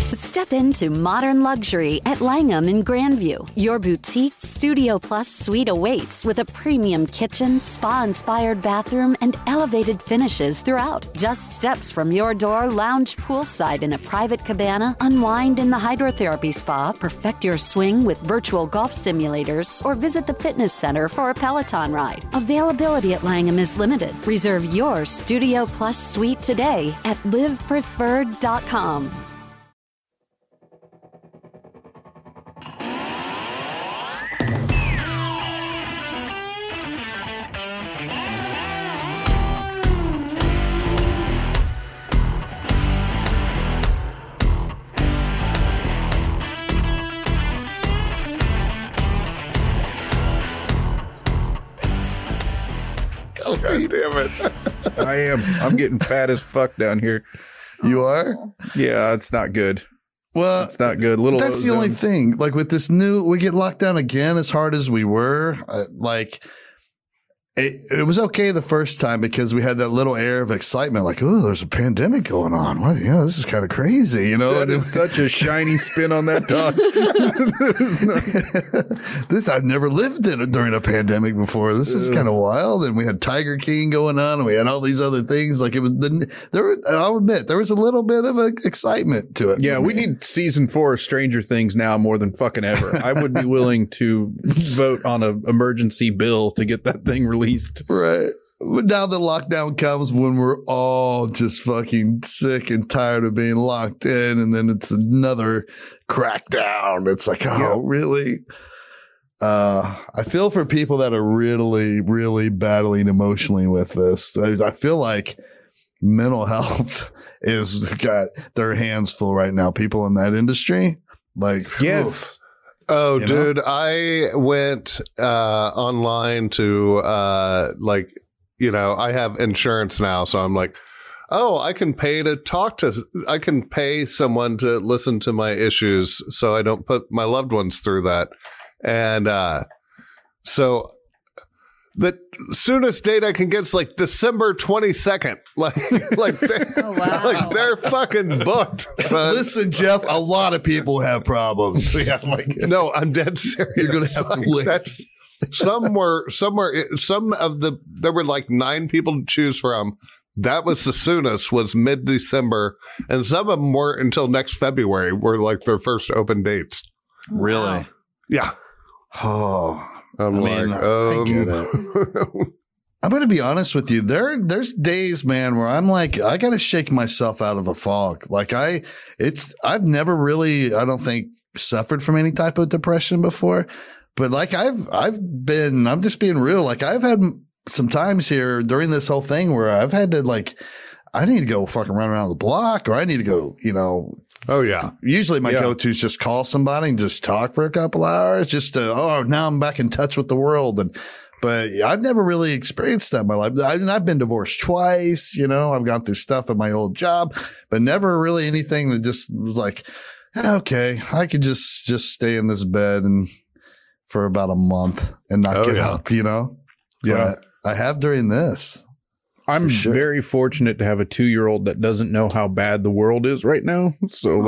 Step into modern luxury at Langham in Grandview. Your boutique Studio Plus suite awaits with a premium kitchen, spa-inspired bathroom, and elevated finishes throughout. Just steps from your door, lounge poolside in a private cabana, unwind in the hydrotherapy spa, perfect your swing with virtual golf simulators, or visit the fitness center for a Peloton ride. Availability at Langham is limited. Reserve your Studio Plus suite today at livepreferred.com. God damn it. I am. I'm getting fat as fuck down here. You are? Yeah, it's not good. Well, it's not good. Little. That's the only thing. Like with this new, we get locked down again as hard as we were. It was okay the first time because we had that little air of excitement, like, oh, there's a pandemic going on. Well, this is kind of crazy, That is such a shiny spin on that talk. This I've never lived in during a pandemic before. This is kind of wild. And we had Tiger King going on, and we had all these other things. Like it was I'll admit there was a little bit of excitement to it. Yeah, we need season 4 of Stranger Things now more than fucking ever. I would be willing to vote on an emergency bill to get that thing released. Right. But now the lockdown comes when we're all just fucking sick and tired of being locked in. And then it's another crackdown. It's like, really? I feel for people that are really, really battling emotionally with this. I feel like mental health is got their hands full right now. People in that industry. Like, yes. Oof. Oh, dude, I went online to I have insurance now. So I'm like, oh, I can pay someone to listen to my issues so I don't put my loved ones through that. And so the soonest date I can get is like December 22nd. They're fucking booked. Son. Listen, Jeff, a lot of people have problems. No, I'm dead serious. You're going to have to wait. There were like 9 people to choose from. That was the soonest, was mid-December. And some of them were until next February, were like their first open dates. Really? Wow. Yeah. Oh, I get it. I'm going to be honest with you. There's days, man, where I'm like, I got to shake myself out of a fog. Like I've never really, I don't think, suffered from any type of depression before, but like I'm just being real. Like I've had some times here during this whole thing where I've had to I need to go fucking run around the block, or I need to go, Oh yeah. Usually my go-to is just call somebody and just talk for a couple hours just to, now I'm back in touch with the world. But I've never really experienced that in my life. I've been divorced twice, I've gone through stuff at my old job, but never really anything that just was like, okay, I could just stay in this bed and for about a month and not get up, Yeah. But I have during this. I'm very fortunate to have a 2-year-old that doesn't know how bad the world is right now. So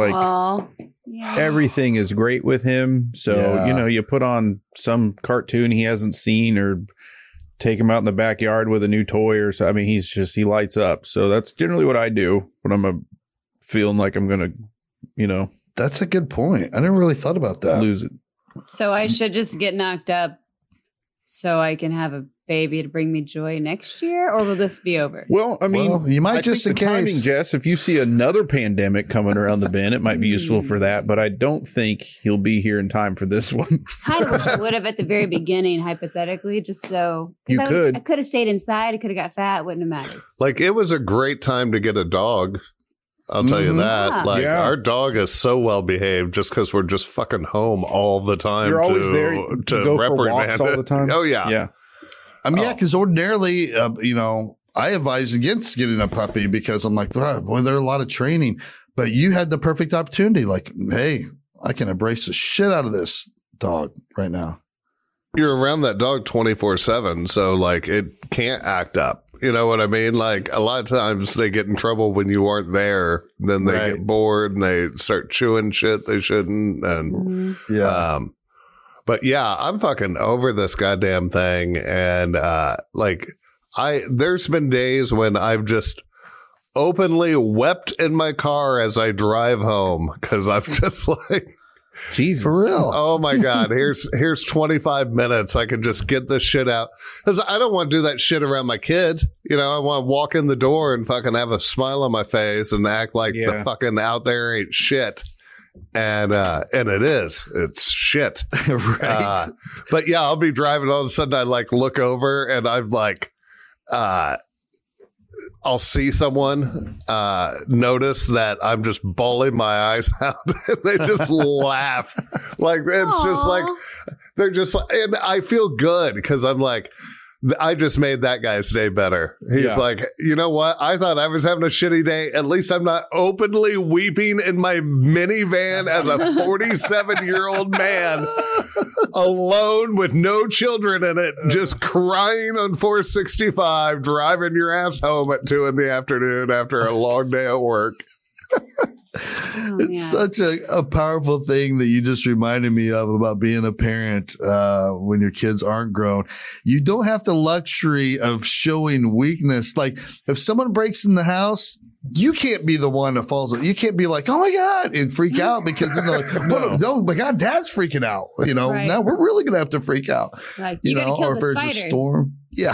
everything is great with him. So, you put on some cartoon he hasn't seen or take him out in the backyard with a new toy or so. I mean, he lights up. So that's generally what I do when I'm feeling like I'm going to, That's a good point. I never really thought about that. Lose it. So I should just get knocked up so I can have a baby to bring me joy next year, or will this be over? Well, I mean, you might just in the timing, case. Jess, if you see another pandemic coming around the bend, it might be useful for that, but I don't think he'll be here in time for this one. Kind of wish I would have at the very beginning, hypothetically, just so I could have stayed inside. I could have got fat. Wouldn't have mattered. Like, it was a great time to get a dog. I'll tell you that. Our dog is so well behaved just because we're just fucking home all the time. You're always there to go for walks all the time. Oh, yeah. Yeah. Because ordinarily, I advise against getting a puppy because I'm like, boy, there's a lot of training. But you had the perfect opportunity. Like, hey, I can embrace the shit out of this dog right now. You're around that dog 24/7, so like it can't act up. You know what I mean? Like a lot of times they get in trouble when you aren't there. Then they get bored and they start chewing shit they shouldn't. And but yeah, I'm fucking over this goddamn thing. And there's been days when I've just openly wept in my car as I drive home because I'm just like, Jesus, for real. Oh my God. Here's 25 minutes. I can just get this shit out. Because I don't want to do that shit around my kids. You know, I want to walk in the door and fucking have a smile on my face and act like the fucking out there ain't shit. And it is. It's shit. Right. But yeah, I'll be driving. All of a sudden I like look over and I'm like, I'll see someone notice that I'm just bawling my eyes out. And they just laugh. Like, it's just like, they're just like, and I feel good because I'm like, I just made that guy's day better. He's like, you know what? I thought I was having a shitty day. At least I'm not openly weeping in my minivan as a 47-year-old man alone with no children in it, just crying on 465, driving your ass home at 2 p.m. after a long day at work. It's such a powerful thing that you just reminded me of about being a parent when your kids aren't grown. You don't have the luxury of showing weakness. Like if someone breaks in the house, you can't be the one that falls. You can't be like, oh my God, and freak out because then they're like, no, my God, Dad's freaking out. You know, now we're really going to have to freak out. Like, you know, or if there's a storm. Yeah.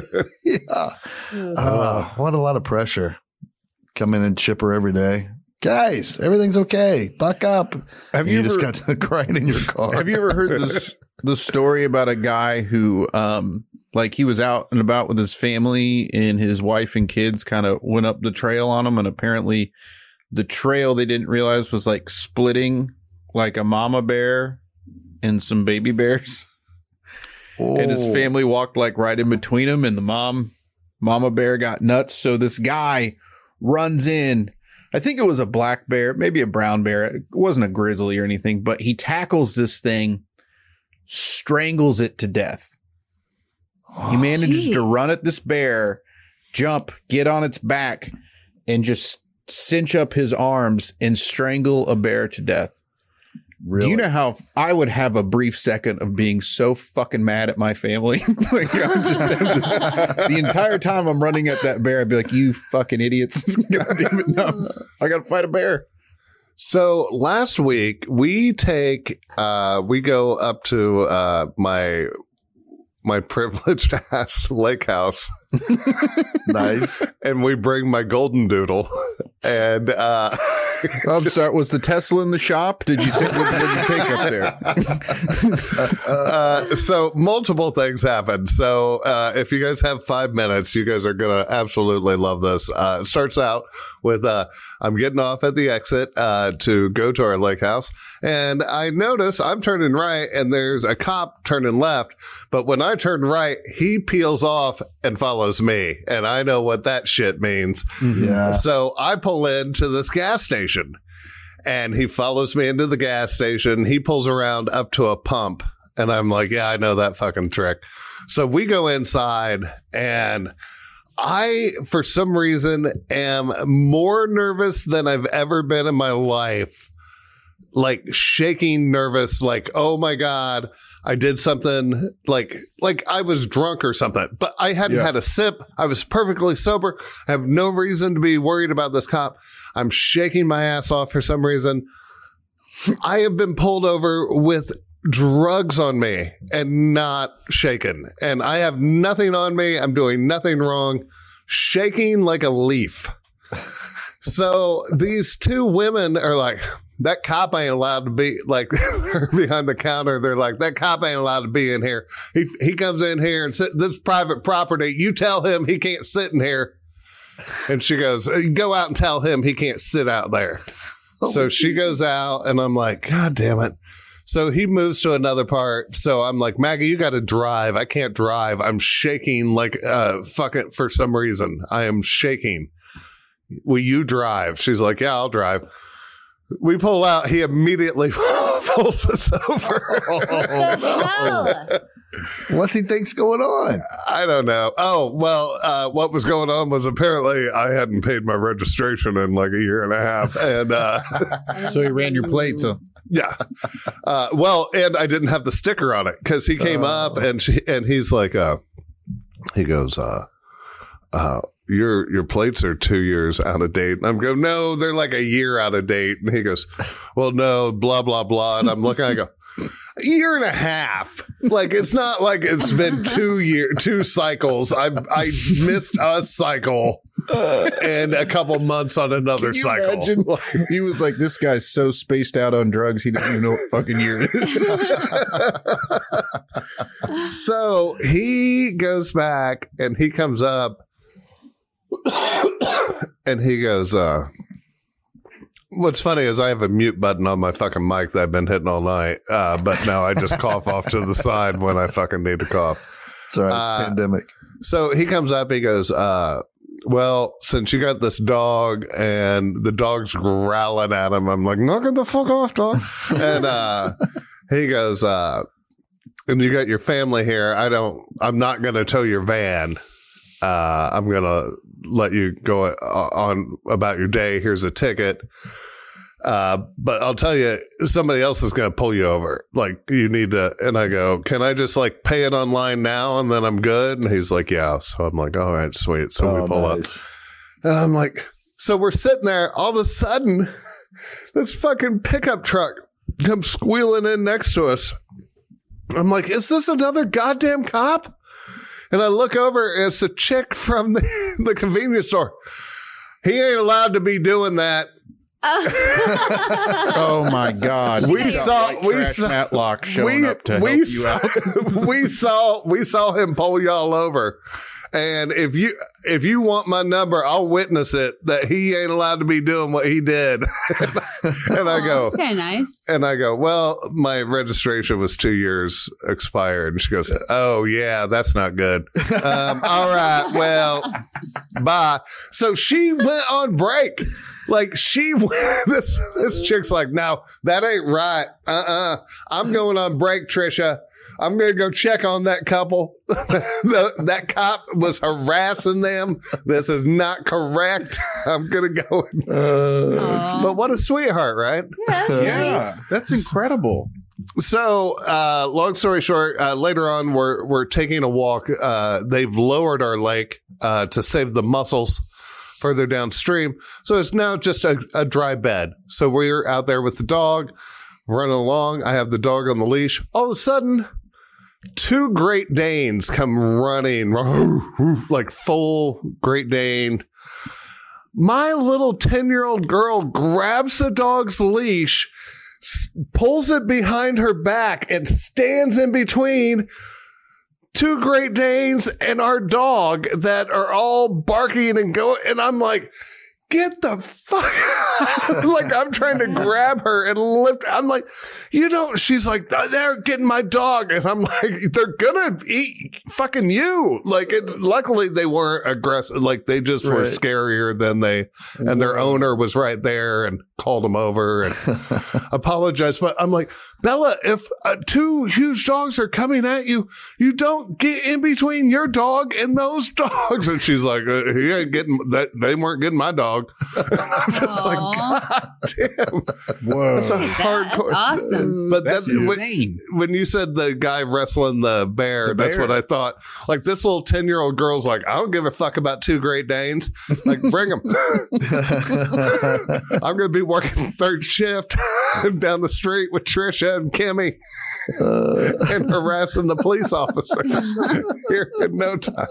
What a lot of pressure. Come in and chipper every day. Guys, everything's okay. Buck up. Have you just got crying in your car? Have you ever heard the story about a guy who, like he was out and about with his family and his wife and kids kind of went up the trail on him, and apparently the trail they didn't realize was like splitting like a mama bear and some baby bears. And his family walked like right in between them, and the mama bear got nuts. So this guy runs in. I think it was a black bear, maybe a brown bear. It wasn't a grizzly or anything, but he tackles this thing, strangles it to death. He manages to run at this bear, jump, get on its back, and just cinch up his arms and strangle a bear to death. Really? Do you know how I would have a brief second of being so fucking mad at my family? Like I just have this, the entire time I'm running at that bear, I'd be like, you fucking idiots. God damn it, no. I got to fight a bear. So last week we go up to my privileged ass lake house. Nice. And we bring my golden doodle. And I'm sorry, was the Tesla in the shop? What did you take up there? So multiple things happened. So if you guys have 5 minutes, you guys are going to absolutely love this. It starts out with I'm getting off at the exit to go to our lake house. And I notice I'm turning right and there's a cop turning left. But when I turn right, he peels off and follows me. And I know what that shit means. Yeah. So I pull into this gas station and he follows me into the gas station. He pulls around up to a pump. And I'm like, yeah, I know that fucking trick. So we go inside and I, for some reason, am more nervous than I've ever been in my life. Like shaking nervous, like, oh my God, I did something like I was drunk or something, but I hadn't had a sip. I was perfectly sober. I have no reason to be worried about this cop. I'm shaking my ass off for some reason. I have been pulled over with drugs on me and not shaken. And I have nothing on me. I'm doing nothing wrong. Shaking like a leaf. So these two women are like, that cop ain't allowed to be, like, they're behind the counter. They're like, that cop ain't allowed to be in here. He comes in here and sit this private property. You tell him he can't sit in here. And she goes, go out and tell him he can't sit out there. So she goes out and I'm like, God damn it. So he moves to another part. So I'm like, Maggie, you got to drive. I can't drive. I'm shaking like fucking for some reason. I am shaking. Will you drive? She's like, yeah, I'll drive. We pull out. He immediately pulls us over. What's he think's going on? I don't know. Oh, well, what was going on was apparently I hadn't paid my registration in like a year and a half. And so he ran your plates. Yeah. Well, and I didn't have the sticker on it because he came up and he's like, he goes, your plates are 2 years out of date. And I'm going, no, they're like a year out of date. And he goes, well, no, blah, blah, blah. And I'm looking, I go, a year and a half. Like, it's not like it's been 2 cycles. I missed a cycle and a couple months on another cycle. Imagine? He was like, this guy's so spaced out on drugs, he didn't even know what fucking year it is. So he goes back and he comes up and he goes, what's funny is I have a mute button on my fucking mic that I've been hitting all night, but now I just cough off to the side when I fucking need to cough. It's all right. It's pandemic. So he comes up, he goes, well, since you got this dog and the dog's growling at him, I'm like, knock it the fuck off, dog. And he goes, and you got your family here. I'm not going to tow your van. I'm going to let you go on about your day. Here's a ticket. But I'll tell you, somebody else is going to pull you over. Like, you need to. And I go, can I just like pay it online now and then I'm good? And he's like, yeah. So I'm like, all right, sweet. So we pull up. And I'm like, so we're sitting there. All of a sudden, this fucking pickup truck comes squealing in next to us. I'm like, is this another goddamn cop? And I look over, and it's a chick from the convenience store. He ain't allowed to be doing that. Oh my God! We saw Matlock showing up to help you out. we saw him pull y'all over. And if you want my number, I'll witness it that he ain't allowed to be doing what he did. And I go, that's kind of nice. And I go, well, my registration was 2 years expired. And she goes, oh yeah, that's not good. All right, well, bye. So she went on break. Like this chick's like, no, that ain't right. I'm going on break, Trisha. I'm going to go check on that couple. That cop was harassing them. This is not correct. I'm going to go. But what a sweetheart, right? Yeah, that's incredible. So, long story short, later on, we're taking a walk. They've lowered our lake to save the mussels further downstream. So it's now just a dry bed. So we're out there with the dog running along. I have the dog on the leash. All of a sudden, 2 Great Danes come running like full Great Dane. My little 10-year-old girl grabs the dog's leash, pulls it behind her back, and stands in between 2 Great Danes and our dog that are all barking and going. And I'm like, get the fuck out. Like, I'm trying to grab her and lift. I'm like, you don't. She's like, they're getting my dog. And I'm like, they're going to eat fucking you. Like, luckily they weren't aggressive. Like, they just were scarier than and their owner was right there and called them over and apologized. But I'm like, Bella, if 2 huge dogs are coming at you, you don't get in between your dog and those dogs. And she's like, he ain't getting that. They weren't getting my dog. I'm just like, God damn. Whoa. That's a hardcore. That's awesome. But that's insane. When you said the guy wrestling the bear, that's what I thought. Like, this little 10-year-old girl's like, I don't give a fuck about 2 Great Danes. Like, bring them. I'm going to be working 3rd shift down the street with Trisha and Kimmy and harassing the police officers here in no time.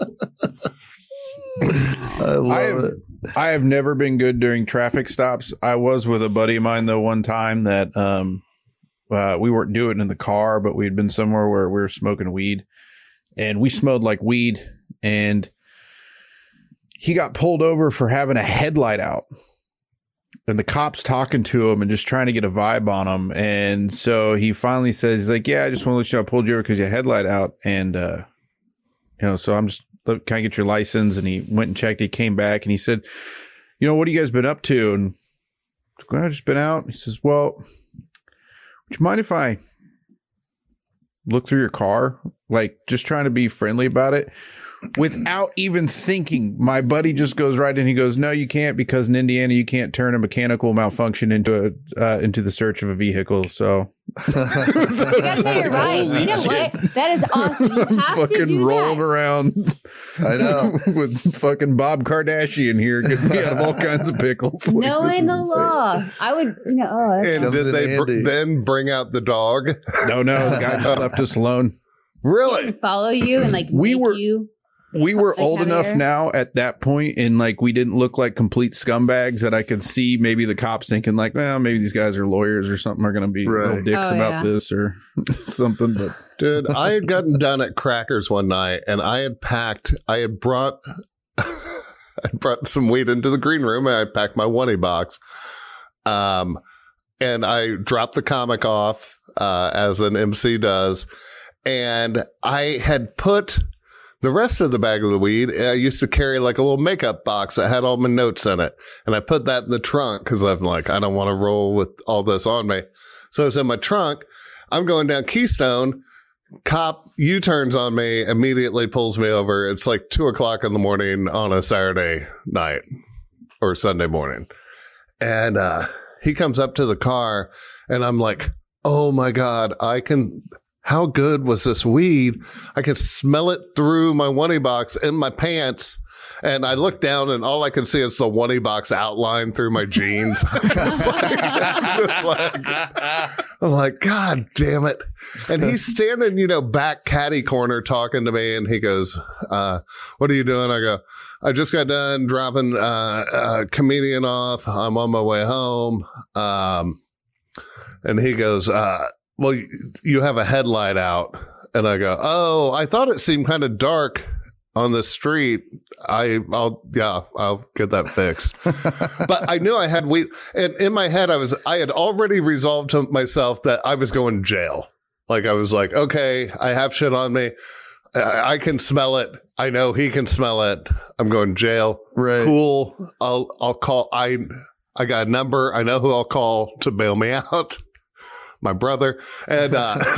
I love it. I have never been good during traffic stops. I was with a buddy of mine, though, one time that we weren't doing it in the car, but we had been somewhere where we were smoking weed, and we smelled like weed, and he got pulled over for having a headlight out. And the cop's talking to him and just trying to get a vibe on him. And so he finally says, he's like, yeah, I just want to let you know I pulled you over because you had headlight out. And, so I'm just, can I get your license? And he went and checked. He came back and he said, what have you guys been up to? And I've just been out. He says, well, would you mind if I look through your car, like just trying to be friendly about it. Without even thinking, my buddy just goes right in. He goes, "No, you can't, because in Indiana you can't turn a mechanical malfunction into the search of a vehicle." So you guys know you're right. You know what? That is awesome. You have fucking to do rolling that. around. I know. With fucking Bob Kardashian here, getting me out of all kinds of pickles. Knowing the law, I would. And Comes did in they handy. then bring out the dog? No, the guy just left us alone. Really? follow you and like We make were- you. We were Like old enough heavier? now at that point, and like we didn't look like complete scumbags that I could see maybe the cops thinking like, well, maybe these guys are lawyers or something, are going to be real Right. dicks Oh, about yeah. this or something. But Dude, I had gotten done at Crackers one night, and I had brought some weed into the green room, and I packed my Oney box. And I dropped the comic off, as an MC does. And I had put the rest of the bag of the weed. I used to carry like a little makeup box that had all my notes in it. And I put that in the trunk because I'm like, I don't want to roll with all this on me. So it's in my trunk. I'm going down Keystone. Cop U-turns on me, immediately pulls me over. It's like 2:00 in the morning on a Saturday night or Sunday morning. And he comes up to the car, and I'm like, oh my God, how good was this weed? I could smell it through my Oney box in my pants. And I look down, and all I can see is the Oney box outline through my jeans. I'm like, God damn it. And he's standing, back caddy corner talking to me. And he goes, what are you doing? I go, I just got done dropping a comedian off. I'm on my way home. And he goes, well, you have a headlight out. And I go, oh, I thought it seemed kind of dark on the street. I'll get that fixed. But I knew I had weed, and in my head I had already resolved to myself that I was going to jail. Like I was like, okay, I have shit on me. I can smell it. I know he can smell it. I'm going to jail. Right. Cool. I'll call. I got a number. I know who I'll call to bail me out. My brother. And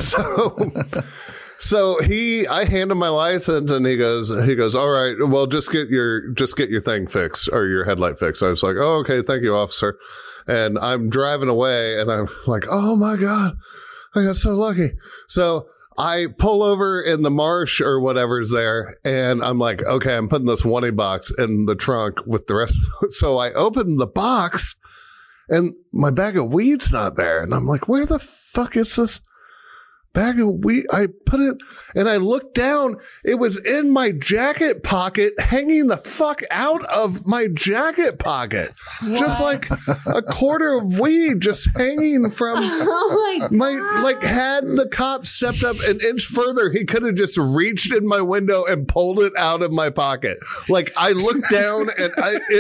So I hand him my license, and he goes, all right, well, just get your thing fixed, or your headlight fixed. I was like, oh, okay, thank you, officer. And I'm driving away, and I'm like, oh my God, I got so lucky. So I pull over in the marsh or whatever's there, and I'm like, okay, I'm putting this Oney box in the trunk with the rest. So I open the box, and my bag of weed's not there. And I'm like, where the fuck is this bag of weed? I put it, and I looked down. It was in my jacket pocket, hanging the fuck out of my jacket pocket. What? Just like a quarter of weed just hanging from Oh my God. like, had the cop stepped up an inch further, he could have just reached in my window and pulled it out of my pocket. Like, I looked down, and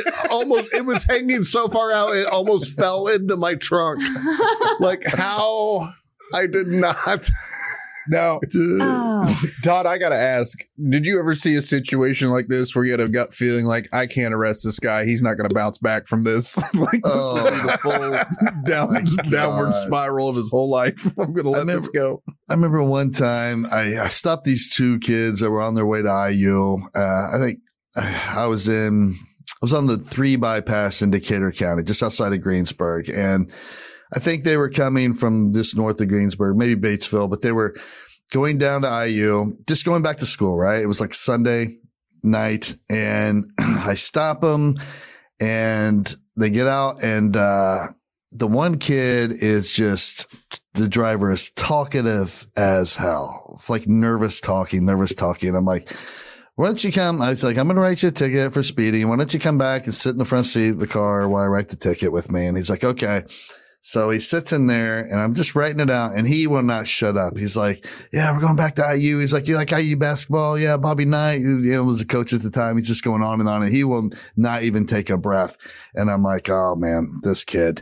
it was hanging so far out, it almost fell into my trunk. Like, how? I did not. now, Oh. Todd, I got to ask, did you ever see a situation like this where you had a gut feeling like, I can't arrest this guy, he's not going to bounce back from this? Like, this is gonna be the full downward spiral of his whole life. I'm going to let this go. I remember one time I stopped these two kids that were on their way to IU. I think I was on the 3 bypass in Decatur County, just outside of Greensburg. And I think they were coming from just north of Greensburg, maybe Batesville, but they were going down to IU, just going back to school, right? It was like Sunday night, and I stop them, and they get out, and the one kid is just, the driver is talkative as hell, like nervous talking. I'm like, why don't you come? I was like, I'm going to write you a ticket for speeding. Why don't you come back and sit in the front seat of the car while I write the ticket with me? And he's like, okay. So he sits in there, and I'm just writing it out, and he will not shut up. He's like, yeah, we're going back to IU. He's like, you like IU basketball? Yeah, Bobby Knight, who was a coach at the time. He's just going on, and he will not even take a breath. And I'm like, oh man, this kid.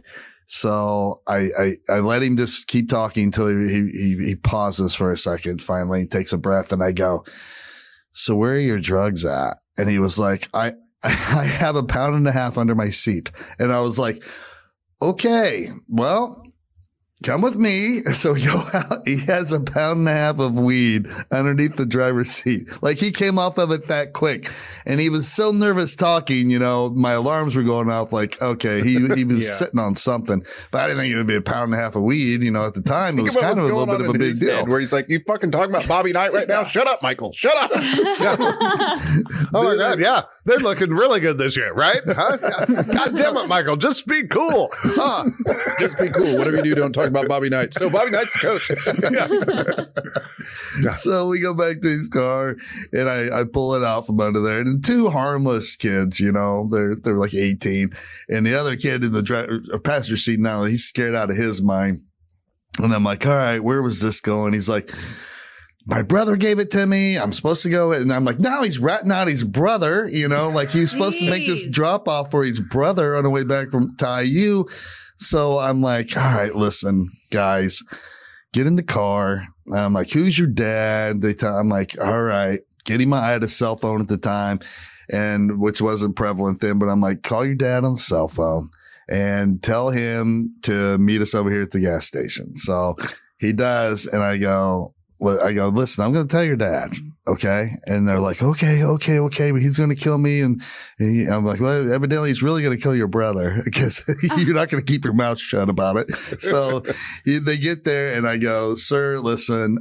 So I let him just keep talking until he pauses for a second. Finally, he takes a breath, and I go, so where are your drugs at? And he was like, I have 1.5 pounds under my seat. And I was like, okay, well, come with me. So we go out. He has a pound and a half of weed underneath the driver's seat. Like he came off of it that quick. And he was so nervous talking, you know, my alarms were going off like, okay, he was sitting on something. But I didn't think it would be a pound and a half of weed. You know, at the time, it was kind of a little bit of a big deal. Where he's like, you fucking talking about Bobby Knight right now? Shut up, Michael. Shut up. Oh my God. Yeah. They're looking really good this year, right? Huh? God damn it, Michael. Just be cool. Just be cool. Whatever you do, don't talk about Bobby Knight. So Bobby Knight's the coach. So we go back to his car and I pull it out from under there. And two harmless kids, you know, they're like 18. And the other kid in the passenger seat now, he's scared out of his mind. And I'm like, all right, where was this going? He's like, my brother gave it to me. I'm supposed to go. And I'm like, no, he's ratting out his brother. You know, like he's supposed to make this drop off for his brother on the way back from IU. So I'm like, all right, listen, guys, get in the car. I'm like, who's your dad? I'm like, all right, I had a cell phone at the time, and which wasn't prevalent then, but I'm like, call your dad on the cell phone and tell him to meet us over here at the gas station. So he does. And I go, listen, I'm going to tell your dad. Okay. And they're like, okay, but he's going to kill me. And I'm like, well, evidently he's really going to kill your brother because you're not going to keep your mouth shut about it. So they get there and I go, sir, listen,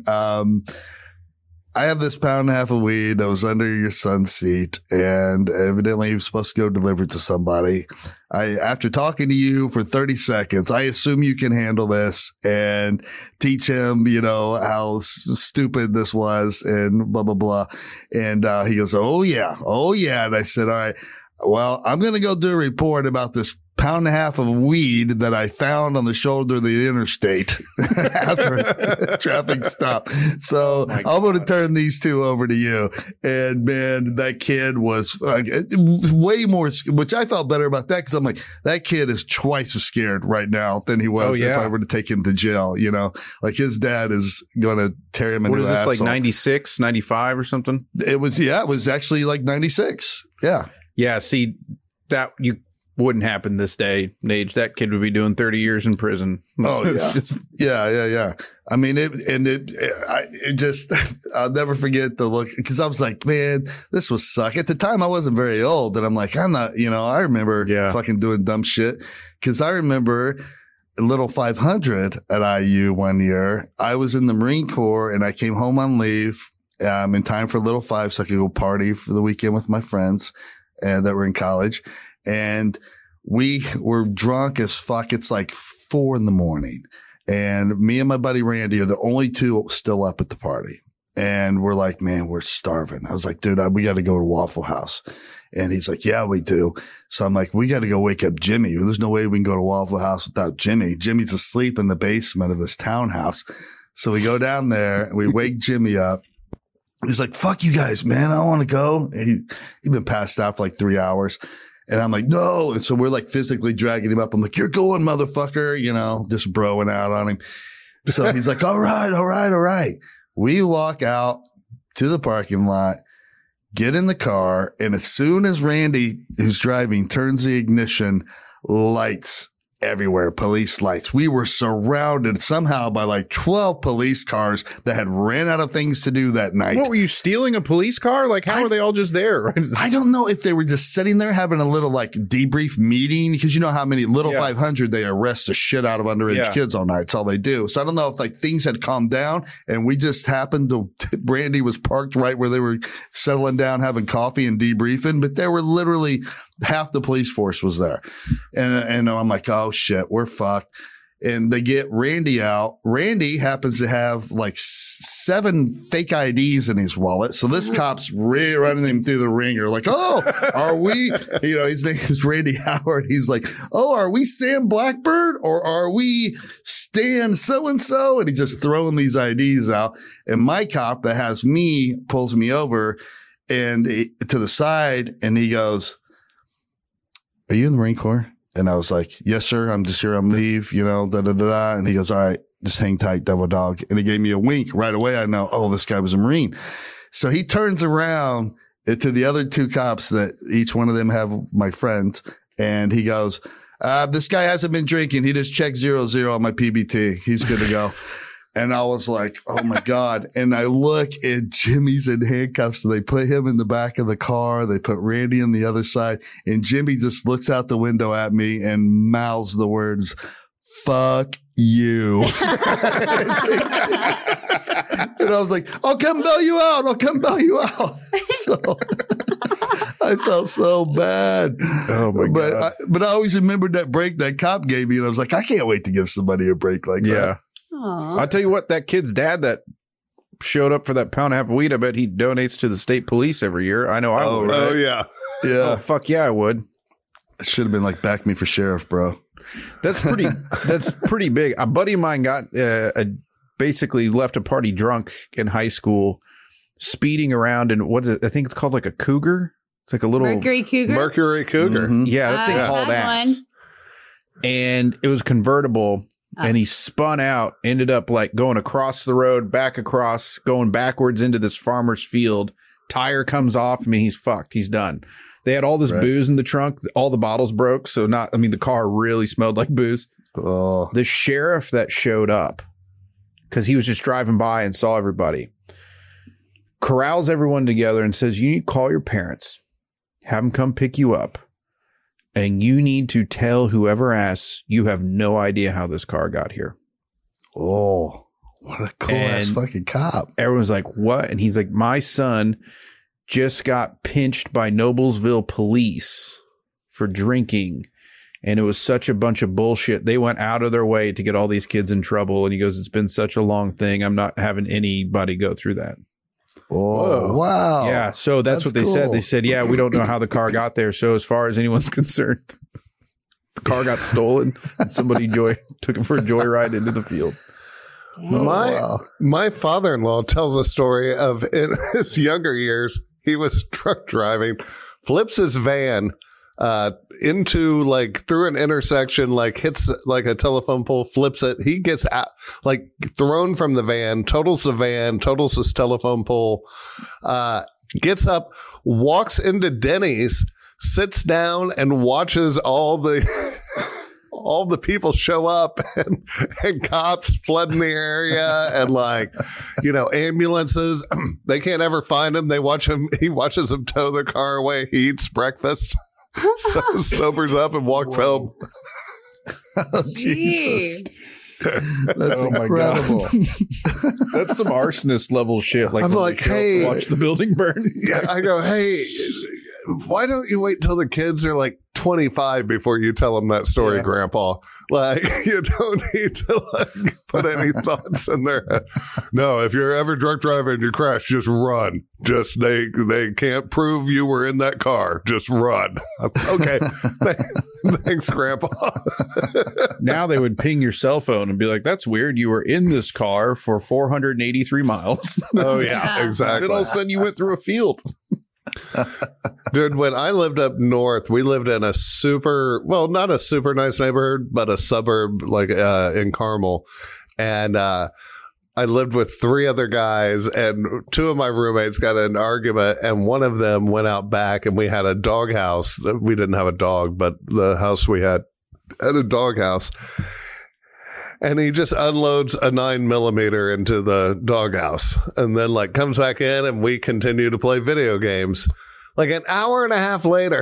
I have this pound and a half of weed that was under your son's seat, and evidently he was supposed to go deliver it to somebody. After talking to you for 30 seconds, I assume you can handle this and teach him, you know, how stupid this was and blah, blah, blah. And he goes, oh, yeah. And I said, all right, well, I'm going to go do a report about this pound and a half of weed that I found on the shoulder of the interstate after a traffic stop. So I'm going to turn these two over to you. And man, that kid was way more, which I felt better about that because I'm like, that kid is twice as scared right now than he was if I were to take him to jail. You know, like his dad is going to tear him into the asshole. What is this, like 96, 95 or something? It was actually like 96. Yeah. Yeah. See, that you wouldn't happen this day and age. That kid would be doing 30 years in prison. Oh, yeah. Yeah. I mean, I'll never forget the look because I was like, man, this was suck. At the time, I wasn't very old. And I'm like, I'm not, you know, I remember fucking doing dumb shit because I remember Little 500 at IU one year. I was in the Marine Corps and I came home on leave in time for Little 5 so I could go party for the weekend with my friends that were in college. And we were drunk as fuck. It's like 4 a.m. And me and my buddy Randy are the only two still up at the party. And we're like, man, we're starving. I was like, dude, we got to go to Waffle House. And he's like, yeah, we do. So I'm like, we got to go wake up Jimmy. There's no way we can go to Waffle House without Jimmy. Jimmy's asleep in the basement of this townhouse. So we go down there and we wake Jimmy up. He's like, fuck you guys, man. I want to go. And he'd been passed out for like 3 hours. And I'm like, no. And so we're like physically dragging him up. I'm like, you're going, motherfucker, you know, just broing out on him. So he's like, all right. We walk out to the parking lot, get in the car. And as soon as Randy, who's driving, turns the ignition, lights everywhere, police lights. We were surrounded somehow by like 12 police cars that had ran out of things to do that night. What, were you stealing a police car? Like, how are they all just there? I don't know if they were just sitting there having a little like debrief meeting because you know how many Little 500 they arrest the shit out of underage kids all night. It's all they do. So I don't know if like things had calmed down and we just happened to, Brandy was parked right where they were settling down, having coffee and debriefing, but there were literally half the police force was there. And I'm like, oh shit, we're fucked. And they get Randy out. Randy happens to have like 7 fake IDs in his wallet. So this cop's running him through the ringer like, oh, are we, you know, his name is Randy Howard. He's like, oh, are we Sam Blackbird or are we Stan so-and-so? And he's just throwing these IDs out. And my cop that has me pulls me over and to the side and he goes, are you in the Marine Corps? And I was like, yes, sir. I'm just here on leave, you know, And he goes, all right, just hang tight, devil dog. And he gave me a wink right away. I know, oh, this guy was a Marine. So he turns around to the other 2 cops that each one of them have my friends. And he goes, This guy hasn't been drinking. He just checked 0-0 on my PBT. He's good to go. And I was like, oh my God. And I look and Jimmy's in handcuffs. So they put him in the back of the car. They put Randy on the other side. And Jimmy just looks out the window at me and mouths the words, fuck you. And I was like, I'll come bail you out. So I felt so bad. Oh my God. But I always remembered that break that cop gave me. And I was like, I can't wait to give somebody a break like that. Aww. I'll tell you what, that kid's dad that showed up for that pound and a half of weed, I bet he donates to the state police every year. I know I would. Oh, yeah. Yeah. Oh, fuck yeah, I would. It should have been like, back me for sheriff, bro. That's pretty big. A buddy of mine got basically left a party drunk in high school, speeding around in what is it? I think it's called like a Cougar. It's like a little Mercury Cougar. Mm-hmm. Yeah, that thing hauled ass. And it was convertible. And he spun out, ended up like going across the road, back across, going backwards into this farmer's field. Tire comes off. I mean, he's fucked. He's done. They had all this booze in the trunk. All the bottles broke. So the car really smelled like booze. Oh. The sheriff that showed up, because he was just driving by and saw everybody, corrals everyone together and says, you need to call your parents, have them come pick you up. And you need to tell whoever asks, you have no idea how this car got here. Oh, what a cool ass fucking cop. Everyone's like, what? And he's like, my son just got pinched by Noblesville police for drinking. And it was such a bunch of bullshit. They went out of their way to get all these kids in trouble. And he goes, it's been such a long thing. I'm not having anybody go through that. Oh, wow. Yeah. So that's what they said. They said, yeah, we don't know how the car got there. So as far as anyone's concerned, the car got stolen and somebody took it for a joyride into the field. My father-in-law tells a story of in his younger years, he was truck driving, flips his van into like through an intersection, like hits like a telephone pole, flips it. He gets out, like thrown from the van, totals his telephone pole, gets up, walks into Denny's, sits down and watches all the people show up and cops flooding the area and like, ambulances. They can't ever find him. He watches them tow the car away. He eats breakfast. So sobers up and walks home. Oh, Jesus. That's incredible. That's some arsonist level shit. Like, I'm like, hey, watch the building burn. Yeah, I go, hey, why don't you wait till the kids are like 25 before you tell them that story, Grandpa? Like, you don't need to put any thoughts in there. No, if you're ever drunk driving and you crash, just run. Just they can't prove you were in that car. Just run. Okay. Thanks, Grandpa. Now they would ping your cell phone and be like, that's weird. You were in this car for 483 miles. Oh, yeah, exactly. Then all of a sudden you went through a field. Dude, when I lived up north, we lived in not a super nice neighborhood, but a suburb like in Carmel. And I lived with 3 other guys, and 2 of my roommates got in an argument, and one of them went out back, and we had a dog house. We didn't have a dog, but the house we had a dog house. And he just unloads a 9mm into the doghouse and then like comes back in and we continue to play video games. Like an hour and a half later,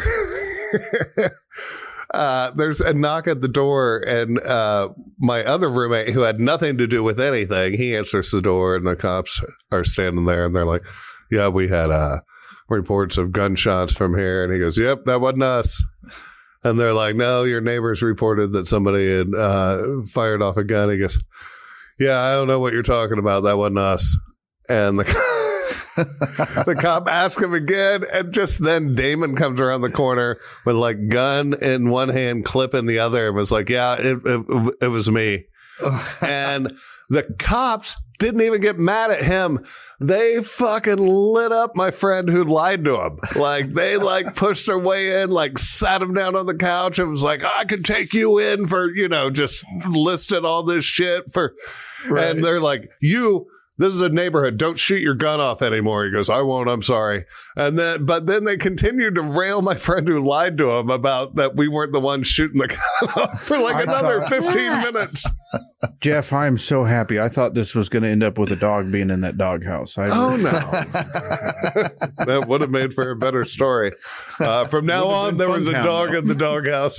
there's a knock at the door and my other roommate who had nothing to do with anything, he answers the door and the cops are standing there and they're like, yeah, we had reports of gunshots from here. And he goes, yep, that wasn't us. And they're like, no, your neighbors reported that somebody had fired off a gun. He goes, yeah, I don't know what you're talking about. That wasn't us. And the cop asks him again. And just then Damon comes around the corner with like gun in one hand, clip in the other. And was like, yeah, it was me. And the cops didn't even get mad at him. They fucking lit up my friend who lied to him. Like they like pushed their way in, like sat him down on the couch and was like, I could take you in for, just listed all this shit for, and they're like, you this is a neighborhood. Don't shoot your gun off anymore. He goes, I won't. I'm sorry. But then they continued to rail my friend who lied to him about that we weren't the ones shooting the gun off for like another 15 minutes. Jeff, I am so happy. I thought this was going to end up with a dog being in that doghouse. Oh, no. That would have made for a better story. From now on, there was a dog in the doghouse.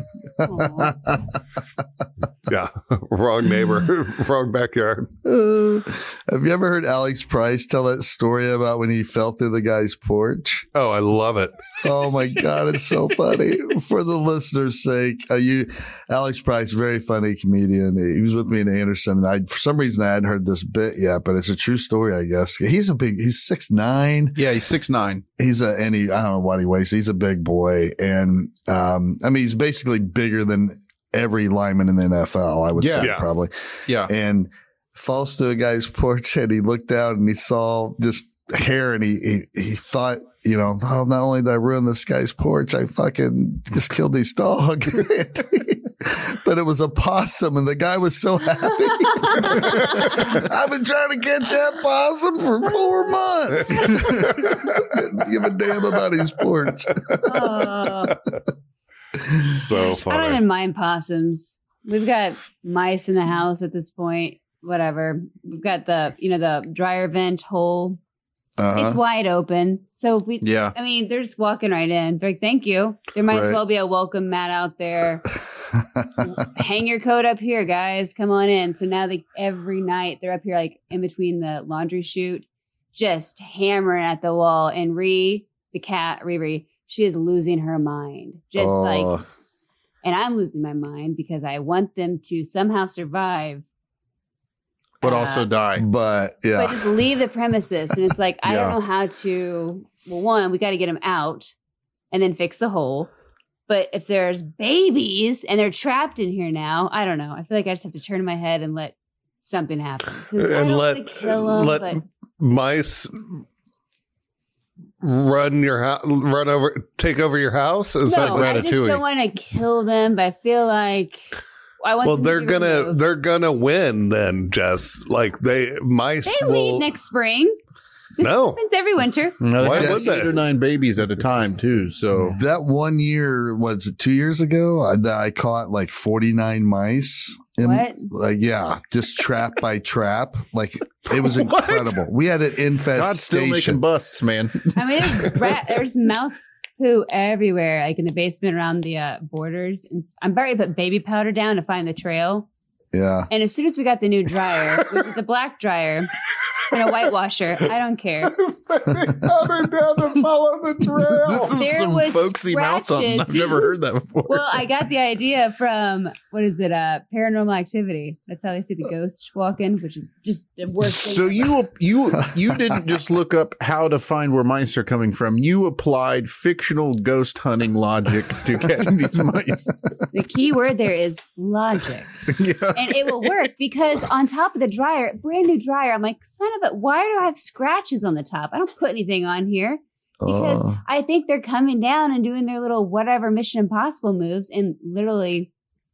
Yeah, wrong neighbor, wrong backyard. Have you ever heard Alex Price tell that story about when he fell through the guy's porch? Oh, I love it. Oh my God, it's so funny. For the listeners' sake, Alex Price, very funny comedian. He was with me in Anderson. And for some reason, I hadn't heard this bit yet, but it's a true story, I guess. He's 6'9". Yeah, he's 6'9". I don't know what he weighs. He's a big boy. And, he's basically bigger than every lineman in the NFL, I would say, probably. Yeah. And falls to a guy's porch, and he looked out and he saw just hair, and he thought, oh, not only did I ruin this guy's porch, I fucking just killed his dog. But it was a possum, and the guy was so happy. I've been trying to catch that possum for 4 months. Didn't give a damn about his porch. So funny. I don't even mind possums. We've got mice in the house at this point. Whatever. We've got the dryer vent hole. It's wide open. So if they're just walking right in. They're like, thank you. There might as well be a welcome mat out there. Hang your coat up here, guys. Come on in. So now every night they're up here, like in between the laundry chute, just hammering at the wall. And the cat, Riri, she is losing her mind. And I'm losing my mind because I want them to somehow survive. But also die. But just leave the premises. And it's like, I don't know how to, well, one, we got to get them out and then fix the hole. But if there's babies and they're trapped in here now, I don't know. I feel like I just have to turn my head and let something happen. And let mice take over your house? Is that Ratatouille? I just don't want to kill them, but I feel like I want they're gonna win then, Jess. Like they leave next spring. This happens every winter. No, they have 8 or 9 babies at a time too. So that 1 year, was it 2 years ago? I caught like 49 mice. Just trap by trap. Like it was incredible. We had an infestation. God's still making busts, man. I mean, there's mouse poo everywhere, like in the basement around the borders. And I'm about to put baby powder down to find the trail. Yeah. And as soon as we got the new dryer, which is a black dryer and a white washer, I don't care. Powder down to follow the trail. This is some folksy mouse something. I've never heard that before. Well, I got the idea from Paranormal Activity. That's how they see the ghost walking, which is just the worst thing. So you didn't just look up how to find where mice are coming from. You applied fictional ghost hunting logic to catching these mice. The key word there is logic. Yeah. And it will work because on top of the dryer, brand new dryer, I'm like, son of a, why do I have scratches on the top? I don't put anything on here because I think they're coming down and doing their little whatever Mission Impossible moves and literally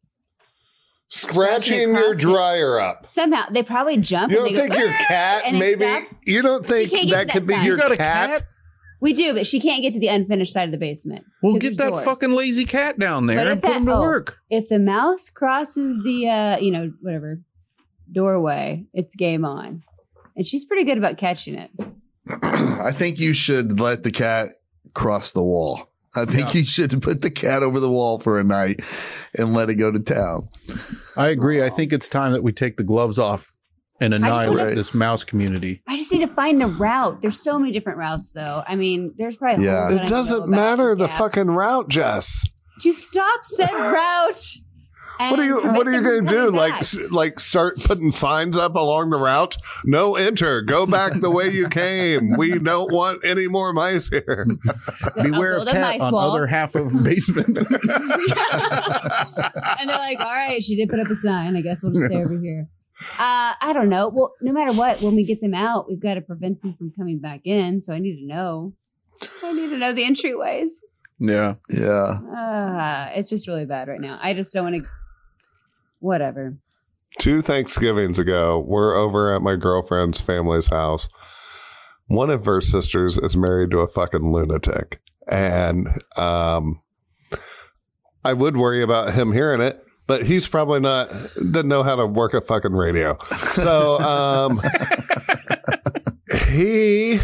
scratching your dryer up. Somehow they probably jump. You don't think your cat maybe? You don't think that could be your cat? We do, but she can't get to the unfinished side of the basement. Well, get that fucking lazy cat down there and put him to work. If the mouse crosses the, doorway, it's game on. And she's pretty good about catching it. I think you should let the cat cross the wall. I think you should put the cat over the wall for a night and let it go to town. I agree. I think it's time that we take the gloves off and annihilate this mouse community. I just need to find the route. There's so many different routes, though. I mean, there's probably holes it doesn't matter the fucking route, Jess. To stop said route. What are you going to do? Like start putting signs up along the route? No enter. Go back the way you came. We don't want any more mice here. Beware of cat on other half of basement. And they're like, all right, she did put up a sign. I guess we'll just stay over here. I don't know. Well, no matter what, when we get them out, we've got to prevent them from coming back in. So I need to know. The entryways. Yeah. Yeah. It's just really bad right now. I just don't want to. Whatever. 2 Thanksgivings ago, we're over at my girlfriend's family's house. One of her sisters is married to a fucking lunatic. And I would worry about him hearing it, but he's probably doesn't know how to work a fucking radio. So he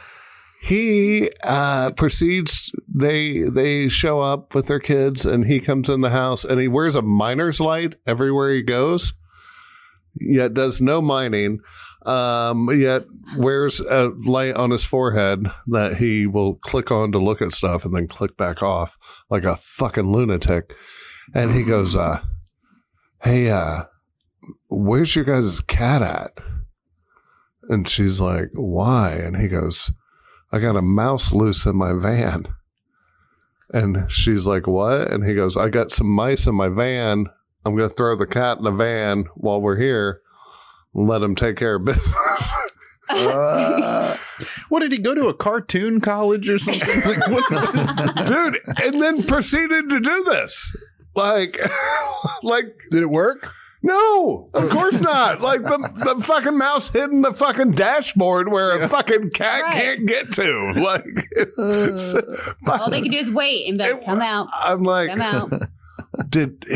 proceeds, they show up with their kids, and he comes in the house, and he wears a miner's light everywhere he goes, yet does no mining, yet wears a light on his forehead that he will click on to look at stuff and then click back off like a fucking lunatic. And he goes, hey, where's your guys' cat at? And she's like, why? And he goes, I got a mouse loose in my van. And she's like, what? And he goes, I got some mice in my van. I'm going to throw the cat in the van while we're here and let him take care of business. What, did he go to a cartoon college or something? Like, what? Dude, and then proceeded to do this. Like, did it work? No, of course not. Like the fucking mouse hidden the fucking dashboard where a fucking cat can't get to. Like, all they can do is wait and be like, come out. I'm like, come out. Did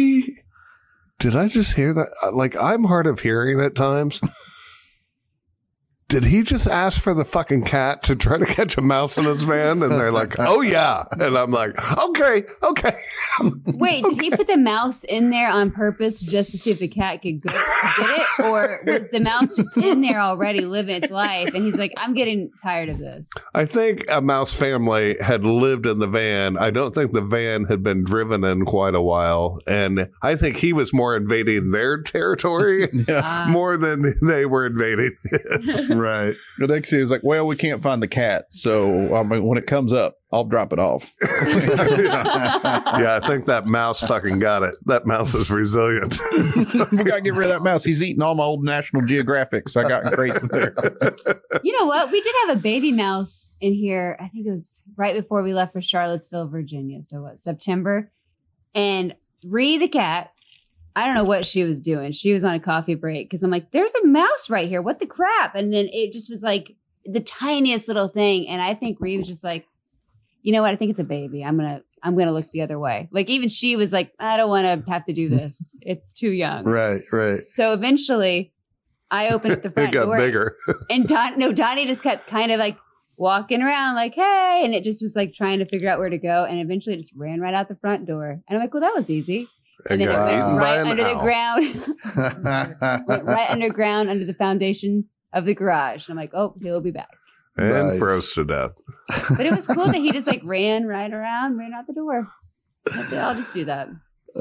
I just hear that? Like, I'm hard of hearing at times. Did he just ask for the fucking cat to try to catch a mouse in his van? And they're like, oh, yeah. And I'm like, okay. Wait, did he put the mouse in there on purpose just to see if the cat could get it? Or was the mouse just in there already living its life? And he's like, I'm getting tired of this. I think a mouse family had lived in the van. I don't think the van had been driven in quite a while. And I think he was more invading their territory more than they were invading his. Right. The next thing is like, well, we can't find the cat. So when it comes up, I'll drop it off. Yeah, I think that mouse fucking got it. That mouse is resilient. We got to get rid of that mouse. He's eating all my old National Geographics. I got crates in there. You know what? We did have a baby mouse in here. I think it was right before we left for Charlottesville, Virginia. So September. And Ree the cat, I don't know what she was doing. She was on a coffee break because I'm like, there's a mouse right here. What the crap? And then it just was like the tiniest little thing. And I think Ree was just like, you know what? I think it's a baby. I'm gonna look the other way. Like even she was like, I don't want to have to do this. It's too young. Right. So eventually, I opened up the front door. It got bigger. And Donnie just kept kind of like walking around like, hey, and it just was like trying to figure out where to go. And eventually, it just ran right out the front door. And I'm like, well, that was easy. And then it went right under the ground, went right underground under the foundation of the garage. And I'm like, oh, he'll be back. And froze to death. But it was cool that he just like ran out the door. I'll just do that.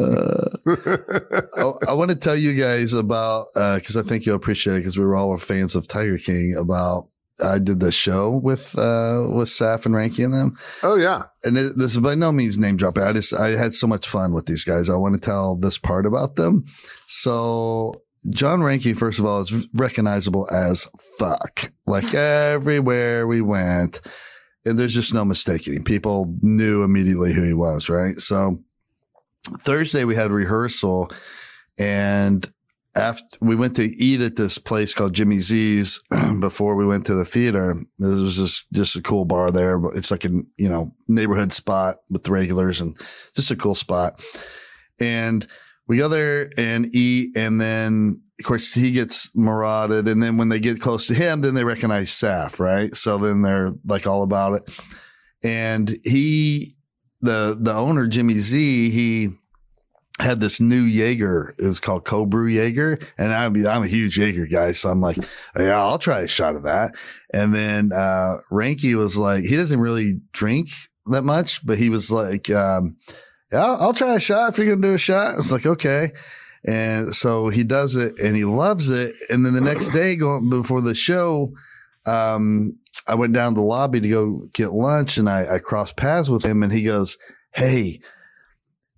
I want to tell you guys about, because I think you'll appreciate it because we were all fans of Tiger King, about I did the show with Saf and Ranky and them. Oh yeah. And this is by no means name dropping. I had so much fun with these guys. I want to tell this part about them. So John Ranky, first of all, is recognizable as fuck. Like everywhere we went, and there's just no mistaking him. People knew immediately who he was, right? So Thursday we had rehearsal, and after we went to eat at this place called Jimmy Z's before we went to the theater. There was just a cool bar there, but it's like a neighborhood spot with the regulars and just a cool spot. And we go there and eat, and then of course he gets marauded, and then when they get close to him, then they recognize Saf, right? So then they're like all about it. And the owner, Jimmy Z, he had this new Jaeger. It was called Cold Brew Jaeger. And I'm a huge Jaeger guy. So I'm like, yeah, I'll try a shot of that. And then, Ranky was like, he doesn't really drink that much, but he was like, yeah, I'll try a shot if you're going to do a shot. I was like, okay. And so he does it and he loves it. And then the next day before the show, I went down to the lobby to go get lunch, and I crossed paths with him, and he goes, hey,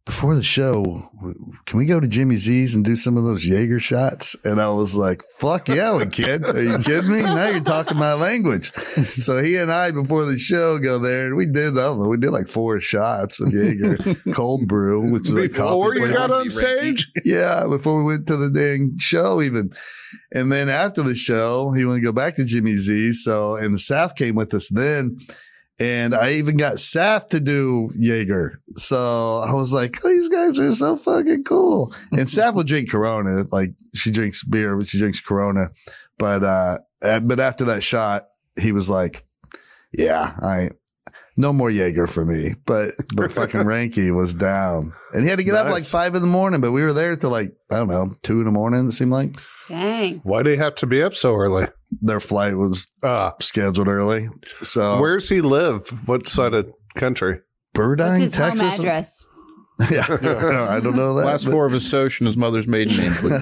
before the show, can we go to Jimmy Z's and do some of those Jaeger shots? And I was like, fuck yeah, we can. Are you kidding me? Now you're talking my language. So he and I, before the show, go there and we did like 4 shots of Jaeger cold brew, which is like before you got on stage? Yeah, before we went to the dang show even. And then after the show, he wanted to go back to Jimmy Z's. So, and the Saf came with us then. And I even got Saf to do Jaeger. So I was like, oh, these guys are so fucking cool. And Saf will drink Corona. Like she drinks beer, but she drinks Corona. But after that shot, he was like, yeah, no more Jaeger for me. But fucking Ranky was down. And he had to get up like 5 a.m, but we were there till like, I don't know, 2 a.m, it seemed like. Dang. Why do you have to be up so early? Their flight was scheduled early. So where's he live? What side of country? Burdine, What's his Texas. home address? Yeah, I don't know that. Last 4 of his social and his mother's maiden name, please.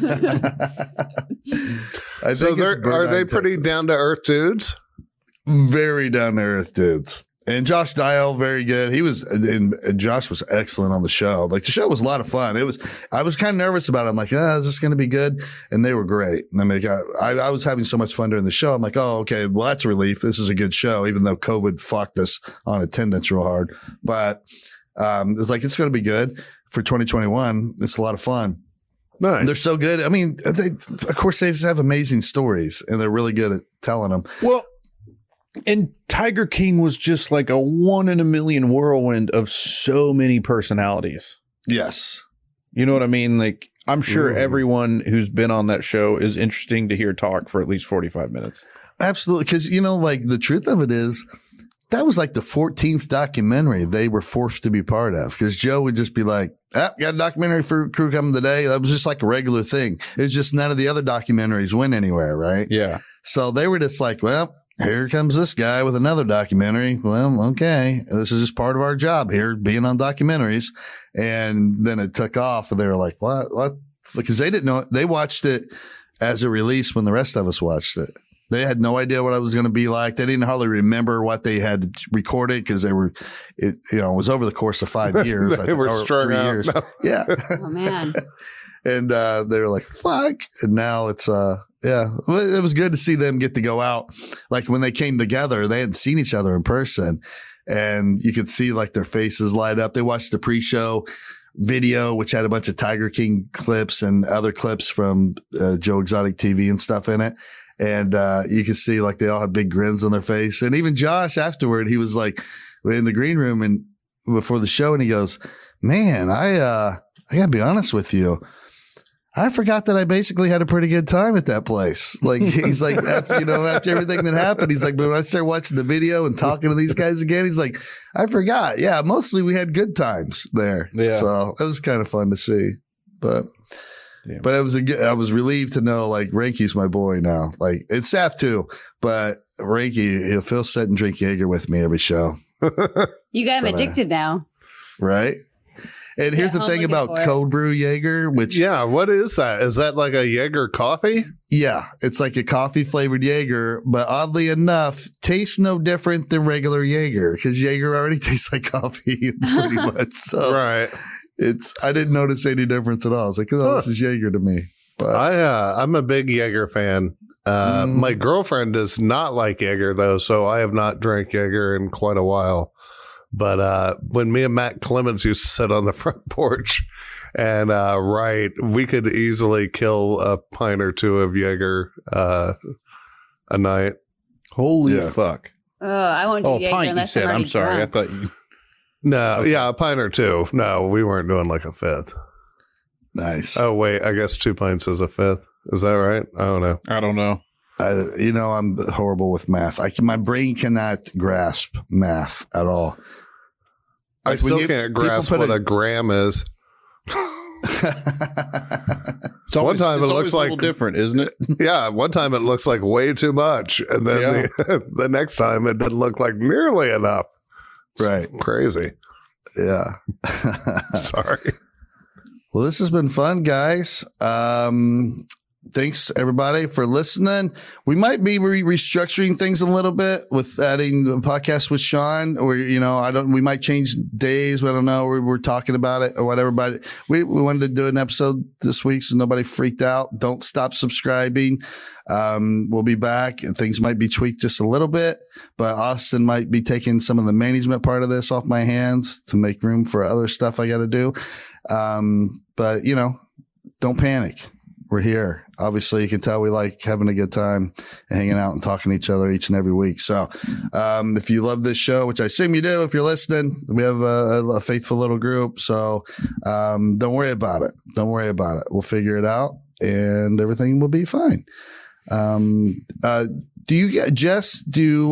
So are they pretty down to earth dudes? Very down to earth dudes. And Josh Dial, very good. Josh was excellent on the show. Like the show was a lot of fun. I was kind of nervous about it. I'm like, is this going to be good? And they were great. I mean, I was having so much fun during the show. I'm like, oh, okay, well, that's a relief. This is a good show, even though COVID fucked us on attendance real hard. But it's like, it's going to be good for 2021. It's a lot of fun. Nice. They're so good. I mean, of course, they have amazing stories and they're really good at telling them. Well, and Tiger King was just like a 1 in a million whirlwind of so many personalities. Yes. You know what I mean? Like, I'm sure everyone who's been on that show is interesting to hear talk for at least 45 minutes. Absolutely. Because, like the truth of it is that was like the 14th documentary they were forced to be part of. Because Joe would just be like, got a documentary for crew coming today. That was just like a regular thing. It's just none of the other documentaries went anywhere, right? Yeah. So they were just like, well, here comes this guy with another documentary. Well, okay. This is just part of our job here, being on documentaries. And then it took off and they were like, what? Because they didn't know. They watched it as a release when the rest of us watched it. They had no idea what I was going to be like. They didn't hardly remember what they had recorded because it was over the course of 5 years. They were strung 3 out. years. No. Yeah. Oh, man. And they were like, fuck. And now it's yeah, well, it was good to see them get to go out. Like when they came together, they hadn't seen each other in person and you could see like their faces light up. They watched the pre-show video, which had a bunch of Tiger King clips and other clips from Joe Exotic TV and stuff in it. And you could see like they all had big grins on their face. And even Josh afterward, he was like in the green room and before the show and he goes, man, I gotta be honest with you. I forgot that I basically had a pretty good time at that place. Like he's like, after everything that happened, he's like, but when I started watching the video and talking to these guys again, he's like, I forgot. Yeah, mostly we had good times there. Yeah. So it was kind of fun to see. But it was I was relieved to know like Ranky's my boy now. Like it's Saf too, but he'll sit and drink Jaeger with me every show. You got him addicted now. Right? And here's the thing about cold brew Jaeger, which what is that? Is that like a Jaeger coffee? Yeah, it's like a coffee flavored Jaeger, but oddly enough, tastes no different than regular Jaeger because Jaeger already tastes like coffee pretty much. So right, I didn't notice any difference at all. I was like, oh, this is Jaeger to me. But I'm a big Jaeger fan. My girlfriend does not like Jaeger though, so I have not drank Jaeger in quite a while. But when me and Matt Clemens used to sit on the front porch and we could easily kill a pint or two of Jaeger a night. Holy fuck. Oh, I won't do Jaeger pint, unless you said. I'm sorry. drunk. I thought you... No, yeah, a pint or two. No, we weren't doing like a fifth. Nice. Oh, wait, I guess 2 pints is a fifth. Is that right? I don't know. I'm horrible with math. My brain cannot grasp math at all. I still can't grasp what a gram is. One time it looks like a little different, isn't it? Yeah, one time it looks like way too much, and then the next time it didn't look like nearly enough. Right, crazy. Yeah. Sorry. Well, this has been fun, guys. thanks everybody for listening. We might be restructuring things a little bit with adding a podcast with Sean, or, we might change days. I don't know. We're talking about it or whatever, but we wanted to do an episode this week so nobody freaked out. Don't stop subscribing. We'll be back and things might be tweaked just a little bit, but Austin might be taking some of the management part of this off my hands to make room for other stuff I got to do. But don't panic. We're here. Obviously, you can tell we like having a good time and hanging out and talking to each other each and every week. So if you love this show, which I assume you do if you're listening, we have a faithful little group. So don't worry about it. Don't worry about it. We'll figure it out and everything will be fine. Do you, Jess,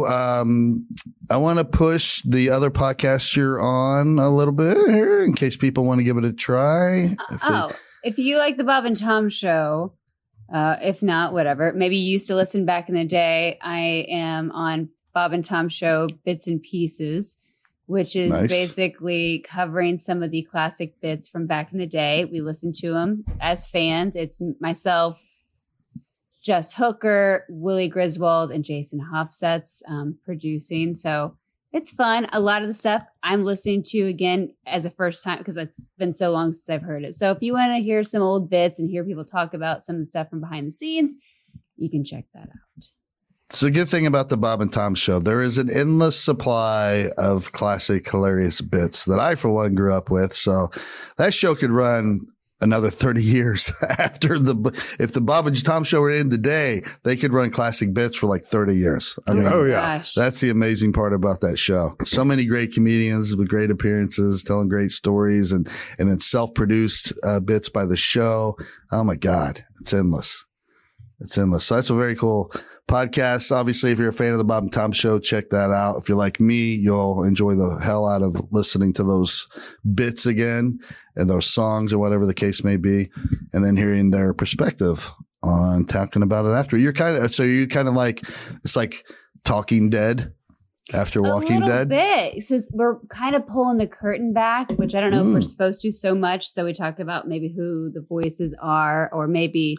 I want to push the other podcast you're on a little bit here in case people want to give it a try. If you like the Bob and Tom show, if not, whatever, maybe you used to listen back in the day. I am on Bob and Tom show Bits and Pieces, which is basically covering some of the classic bits from back in the day. We listen to them as fans. It's myself, Jess Hooker, Willie Griswold, and Jason Hofsetz producing. So it's fun. A lot of the stuff I'm listening to again as a first time because it's been so long since I've heard it. So if you want to hear some old bits and hear people talk about some of the stuff from behind the scenes, you can check that out. It's a good thing about the Bob and Tom show. There is an endless supply of classic, hilarious bits that I, for one, grew up with. So that show could run another 30 years after if the Bob and Tom show were in today, they could run classic bits for like 30 years. I mean, that's the amazing part about that show. So many great comedians with great appearances, telling great stories and then self-produced bits by the show. Oh my God. It's endless. It's endless. So that's a very cool podcast. Obviously, if you're a fan of the Bob and Tom show, check that out. If you're like me, you'll enjoy the hell out of listening to those bits again and those songs or whatever the case may be, and then hearing their perspective on talking about it after. You're kind of like, it's like Talking Dead after Walking Dead. A little bit. So we're kind of pulling the curtain back, which I don't know if we're supposed to so much. So we talk about maybe who the voices are, or maybe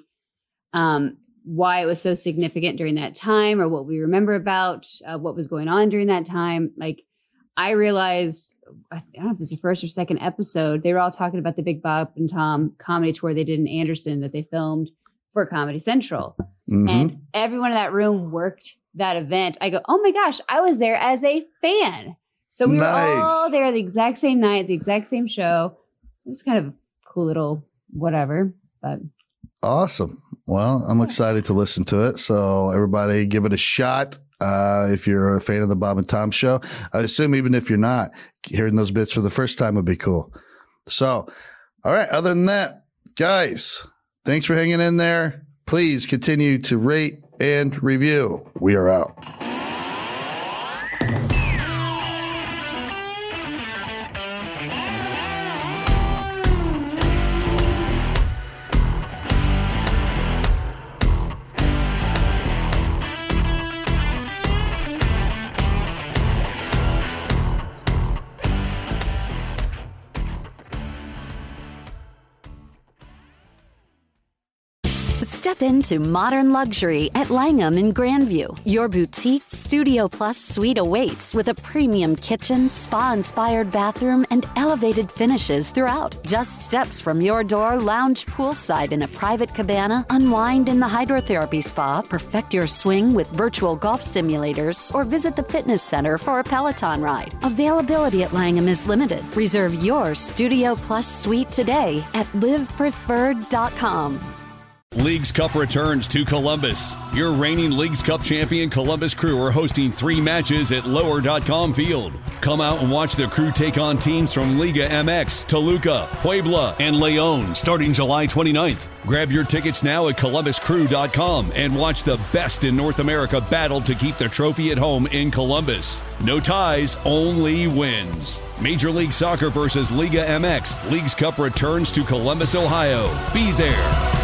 why it was so significant during that time, or what we remember about what was going on during that time. Like, I realized, I don't know if it was the first or second episode, they were all talking about the big Bob and Tom comedy tour they did in Anderson that they filmed for Comedy Central. Mm-hmm. And everyone in that room worked that event. I go, oh my gosh, I was there as a fan. So we were all there the exact same night, the exact same show. It was kind of a cool little whatever, but. Awesome. Well, I'm excited to listen to it. So everybody give it a shot. If you're a fan of the Bob and Tom show, I assume even if you're not, hearing those bits for the first time would be cool. So, all right. Other than that, guys, thanks for hanging in there. Please continue to rate and review. We are out. Step into modern luxury at Langham in Grandview. Your boutique Studio Plus suite awaits with a premium kitchen, spa-inspired bathroom, and elevated finishes throughout. Just steps from your door, lounge poolside in a private cabana, unwind in the hydrotherapy spa, perfect your swing with virtual golf simulators, or visit the fitness center for a Peloton ride. Availability at Langham is limited. Reserve your Studio Plus suite today at livepreferred.com. Leagues Cup returns to Columbus. Your reigning Leagues Cup champion Columbus Crew are hosting 3 matches at Lower.com Field. Come out and watch the Crew take on teams from Liga MX, Toluca, Puebla, and León starting July 29th. Grab your tickets now at ColumbusCrew.com and watch the best in North America battle to keep the trophy at home in Columbus. No ties, only wins. Major League Soccer versus Liga MX. Leagues Cup returns to Columbus, Ohio. Be there.